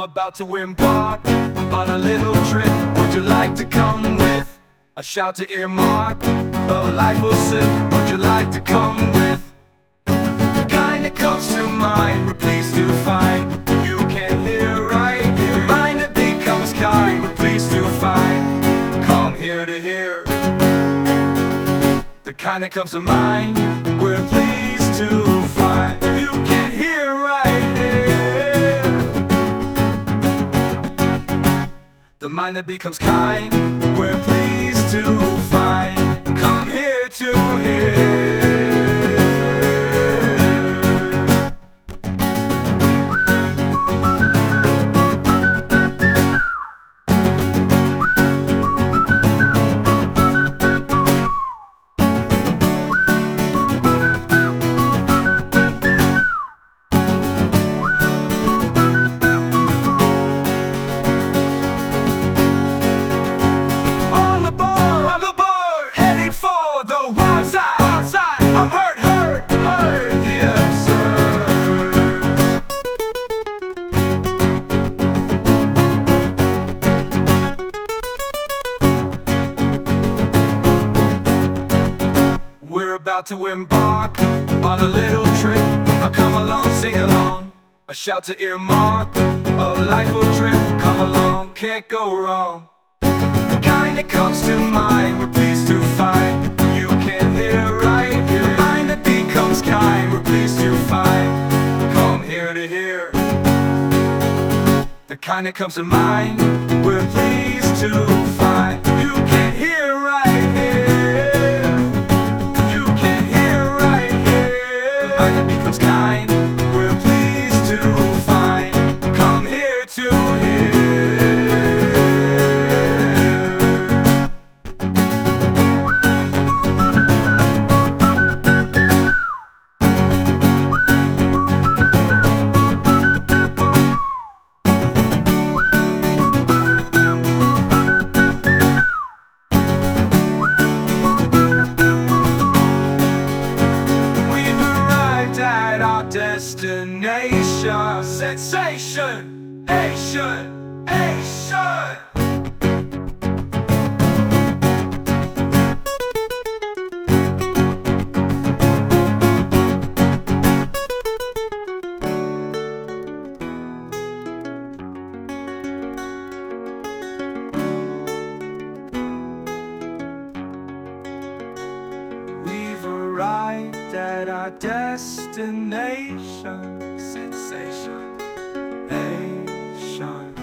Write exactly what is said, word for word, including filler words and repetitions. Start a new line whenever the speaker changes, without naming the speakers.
about to embark on a little trip. Would you like to come with? A shout to earmark, a life will sip. Would you like to come with? The kind that comes to mind, we're pleased to find you can hear right here. The mind that becomes kind, we're pleased to find. Come here to hear. The kind that comes to mind, we're pleased to find you can hear right here. The mind that becomes kind, we're pleased to find. Come here to hear. About to embark on a little trip. Now come along, sing along. A shout to earmark, a life will trip. Come along, can't go wrong. The kind that comes to mind, we're pleased to find you can hear right here. The mind that becomes kind, we're pleased to find. Come here to hear. The kind that comes to mind, we're pleased to find you can hear right here. Becomes kind, we're pleased to find. Come here to destination, sensation, Asian, Asian. We've arrived at our destination, sensation, Asian.